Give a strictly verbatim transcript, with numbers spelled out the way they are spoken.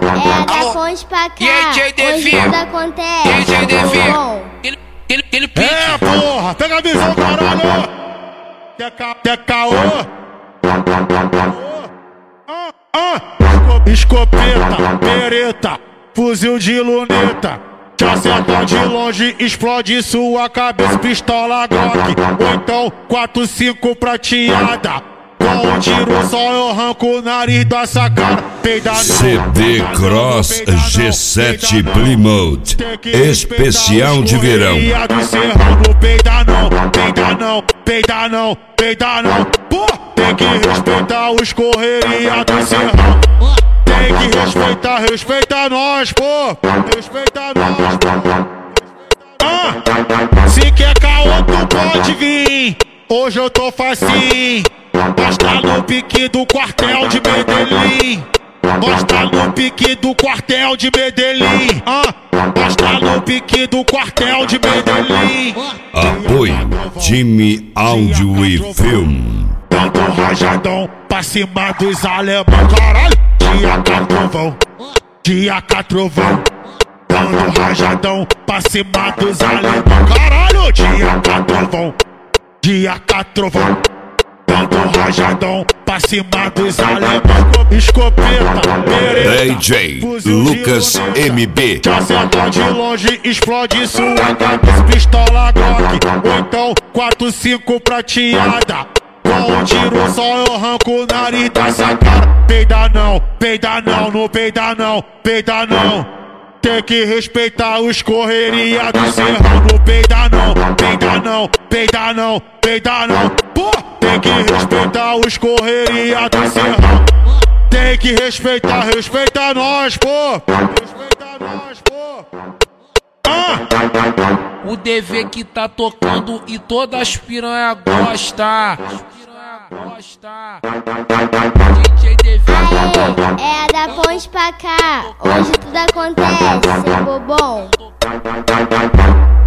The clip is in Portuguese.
É da ponte pra cá, E aí, J D V? hoje tudo acontece. E aí, J D V? Bom. Ele, ele, ele É, porra, pega a visão, caralho! Quer, ca... Quer caô? Ah, ah. Escopeta, pereta, fuzil de luneta. Te acerta de longe, explode sua cabeça, pistola Glock. Ou então quatro cinco prateada. Com um tiro só eu arranco o nariz da sacada. Peida não, C D Cross G sete Plymouth especial de verão. Peida não, peida não, peida não, peida não. Pô, tem que respeitar os correria do serrão. Tem que respeitar, respeita nós, pô. Respeita nós, pô. Ah, se quer caô, tu pode vir. Hoje eu tô facinho. Nós tá no pique do quartel de Medellín. Nós tá no pique do quartel de Medellín. Ah, nós tá no pique do quartel de Medellín. Apoio Time Áudio e Film. Dando rajadão pra cima dos alemão. Caralho, dia catrovão, dia catrovão. Dando rajadão pra cima dos alemão. Caralho, dia catrovão, dia catrovão. Dando rajadão pra cima dos alemão. Escopeta, pereta, D J Lucas M B. te acerta de longe, explode sua cabeça, pistola Glock. Ou então quatro cinco prateada. Com um tiro só eu arranco o nariz da sacada. Peida não, peida não, não peida não, peida não. Tem que respeitar os correria do serrão. Não peida não, peida não, peida não, peida não. Pô, tem que respeitar os correria do serrão. Tem que respeitar, respeita nós, pô. Respeita nós, pô. Ah! O D V que tá tocando e todas as piranha gosta. Gosta. D J D V. Aê, é da ponte pra cá, hoje tudo acontece, seu bobão.